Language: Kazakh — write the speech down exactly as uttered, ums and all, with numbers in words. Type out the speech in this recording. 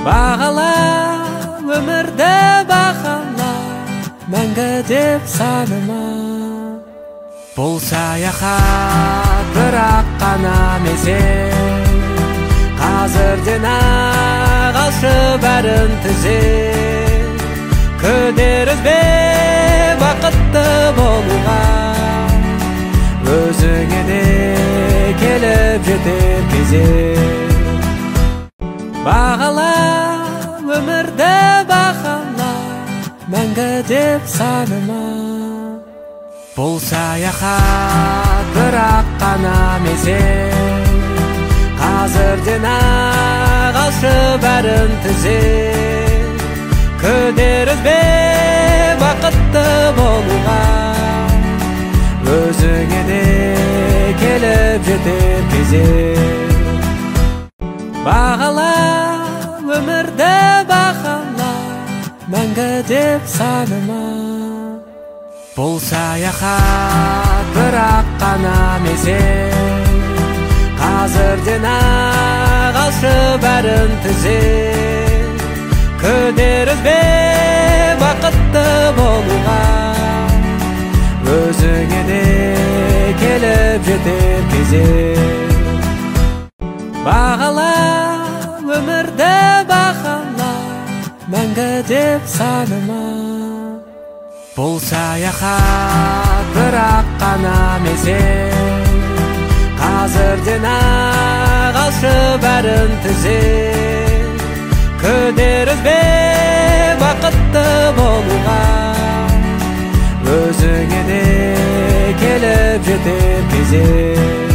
Бағала өмірді бағала, мәңгі деп саныма. Бұл саяхат бірақ қана мезет, қазірден-ақ алшы бәрін түзет. Күдер үзбе бақытты болуға, өзіңе де келіп жетер кезек. Бағала өмірді бағала, мәңгі деп саныма. Бұл саяхат бірақ қана мезет, қазірден-ақ алшы бәрін түзет. Күдер үзбе бақытты болуға, өзіңе де келіп жетер кезек. Бағала өмірді бағала, мәңгі деп саныма. Бұл саяхат бірақ қана мезет, қазірден-ақ алшы бәрін түзет. Күдер үзбе бақытты болуға, өзіңе де келіп жетер кезек. Бағала өмірді бағала, мәңгі деп саныма. Бұл саяхат бірақ қана мезет, қазірден-ақ алшы бәрін түзет. Күдер үзбе бақытты болуға, өзіңе де келіп жетер кезек.